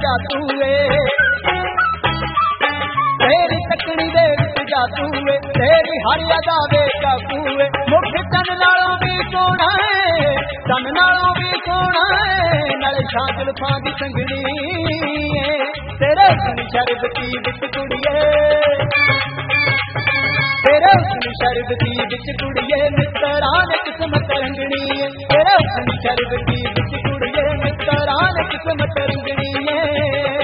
जादू है, तेरी तकनी दे विच जादू है, तेरी हर अदा दे काबू है। मुख तन नालों भी सोना है, तन नालों भी सोना है, नाले शान जुल्फां दी संगनी है, तेरे हुस्न शरबती विच कुड़िए, तेरे हुस्न शरबती विच कुड़िए, मित्तरां ने किस्मत रंगनी है, तेरे हुस्न शरबती विच कुड़िए, मित्तरां ने किस्मत रंगनी है।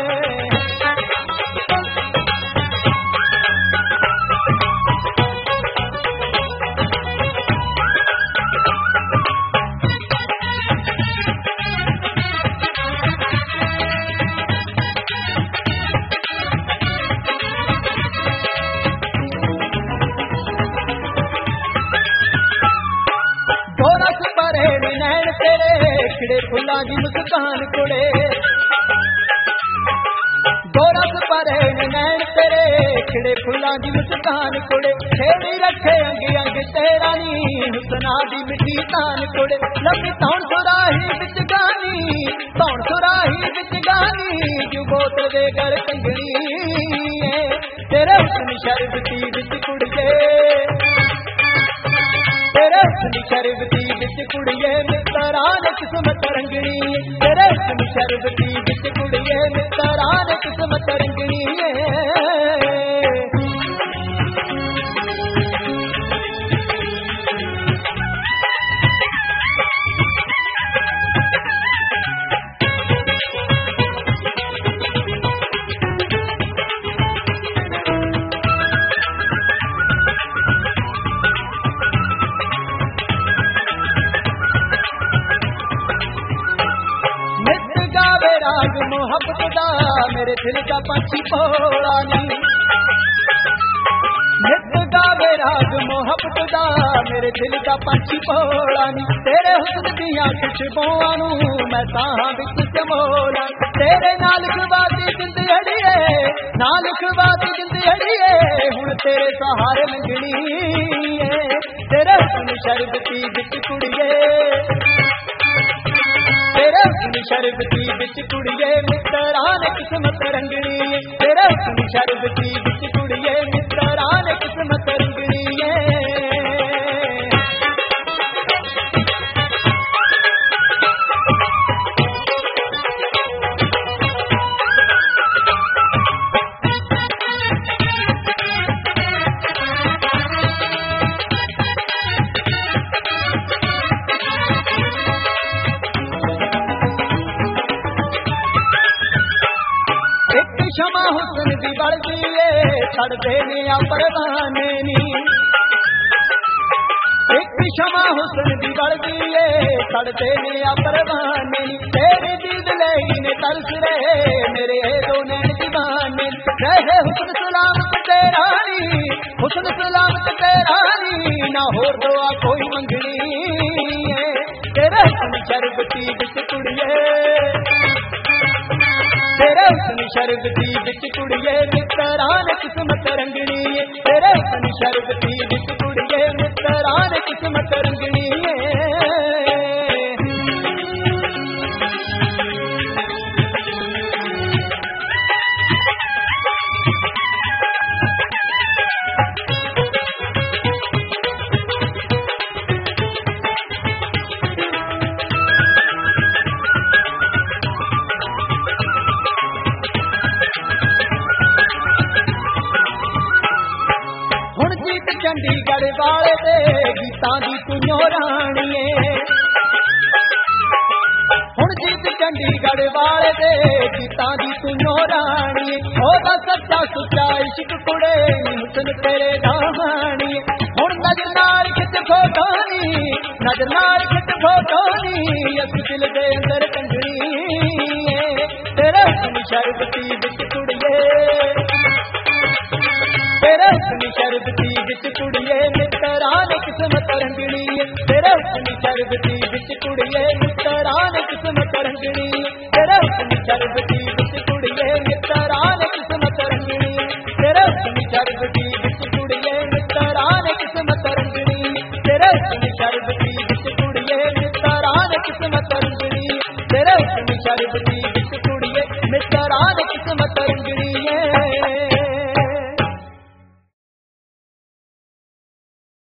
खिड़े फुल्लां दी मुस्कान कुड़े, गोरख परे नैन तेरे, खिड़े फुल्लां दी मुस्कान कुड़े, खेड़ी रखे अंग अंग तेरा नी, हुस्ना दी मिठी तान कुड़े, लम्बी तौण सुराही विच गानी, तौण सुराही विच गानी, जो बोत दे घर कंगनी, तेरे हुस्न शरबती विच कुड़िए, तेरे हुस्न शरबती विच कुड़िए, मित्तरां ने किस्मत रंगनी, तेरे हुस्न शरबती विच कुड़िए, मित्तरां ने किस्मत रंगनी है। राग मोहब्बत दा मेरे दिल का पंछी भोला नी, नित गावे राग मोहब्बत दा मेरे दिल का पंछी भोला नी, तेरे हुस्न दियां खुशबुआं नूं मैं साहां विच समोला, तेरे नाल खवाती जिंद अड़िए, नाल खवाती जिंद अड़िए, हुण तेरे सहारे लंघनी है, तेरे हुस्न शरबती विच कुड़िए, तेरे हुस्न शरबती विच कुड़िए, मित्तरां ने किस्मत रंगनी, तेरे हुस्न शरबती विच कुड़िए, मित्तरां ने किस्मत रंगनी है। क्षमा हुस्न दी बढ़दी है, छड़दे ने आ परवाने नी, एक क्षमा हुस्न दी बढ़दी है, छड़दे ने आ परवाने नी, तेरी दीद लई ने तरस रहे मेरे दो नैन दीवाने, रहे हुस्न सलामत तेरा नी, हुस्न सलामत तेरा नी, ना होर दुआ कोई मंगनी है, तेरे हुस्न शरबती विच कुड़िए, तेरे हुस्न शरबती विच कुड़िए, मित्तरां ने किस्मत रंगनी है, तेरे हुस्न शरबती विच कुड़िए, मित्तरां ने किस्मत रंगनी है। चंडीगढ़ वाले दे गीतां दी तू राणीए, हुण जीत चंडीगढ़ वाले दे गीतां दी तू राणीए, ओदा सच्चा सुच्चा इश्क कुड़े हुस्न तेरे दामानी, हुण नजर नाल खिच फोटो नी, नजर नाल खिच फोटो नी, अस दिल दे अंदर टंगनी, तेरे हुस्न शरबती विच कुड़िए, तेरे हुस्न शरबती विच कुड़िए, मित्तरां ने किस्मत रंगनी, तेरे हुस्न शरबती विच कुड़िए, मित्तरां ने किस्मत रंगनी, तेरे हुस्न शरबती विच कुड़िए, मित्तरां ने किस्मत रंगनी, तेरे हुस्न शरबती विच कुड़िए, मित्तरां ने किस्मत रंगनी, तेरे हुस्न शरबती विच कुड़िए, मित्तरां ने किस्मत रंगनी, तेरे हुस्न शरबती